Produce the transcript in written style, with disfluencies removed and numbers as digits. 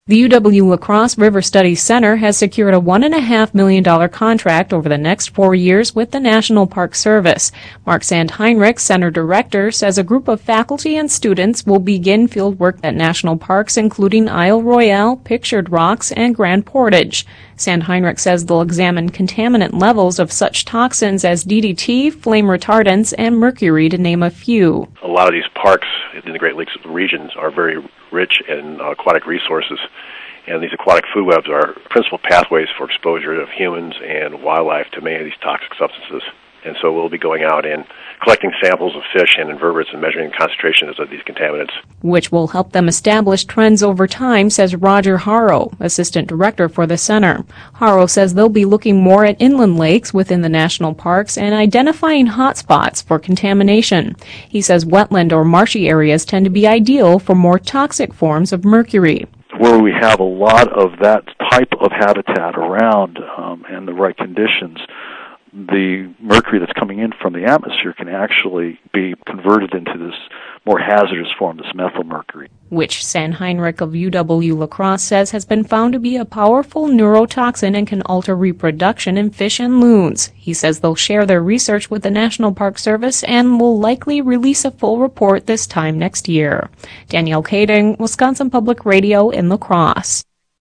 The UW-La Crosse River Studies Center has secured a $1.5 million contract over the next 4 years with the National Park Service. Mark Sandheinrich, center director, says a group of faculty and students will begin field work at national parks including Isle Royale, Pictured Rocks, and Grand Portage. Sandheinrich says they'll examine contaminant levels of such toxins as DDT, flame retardants, and mercury, to name a few. A lot of these parks in the Great Lakes regions are very rich in aquatic resources, and these aquatic food webs are principal pathways for exposure of humans and wildlife to many of these toxic substances. And so we'll be going out and collecting samples of fish and invertebrates and measuring concentrations of these contaminants. Which will help them establish trends over time, says Roger Haro, assistant director for the center. Haro says they'll be looking more at inland lakes within the national parks and identifying hotspots for contamination. He says wetland or marshy areas tend to be ideal for more toxic forms of mercury. Where we have a lot of that type of habitat around and the right conditions, the mercury that's coming in from the atmosphere can actually be converted into this more hazardous form, this methylmercury. Which Sandheinrich of UW-La Crosse says has been found to be a powerful neurotoxin and can alter reproduction in fish and loons. He says they'll share their research with the National Park Service and will likely release a full report this time next year. Danielle Kading, Wisconsin Public Radio in La Crosse.